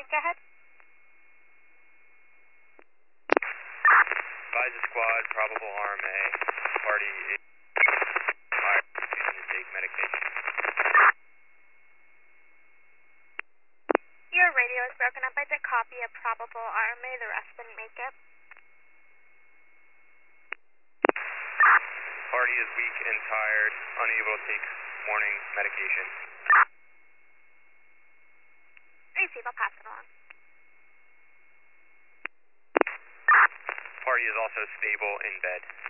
go ahead. Advise the squad, probable RMA. Party is refusing to take medication. Your radio is broken up. I did copy a probable RMA. The rest didn't make it. Party is weak and tired, unable to take morning medication. Receive, I'll pass it along. Party is also stable in bed.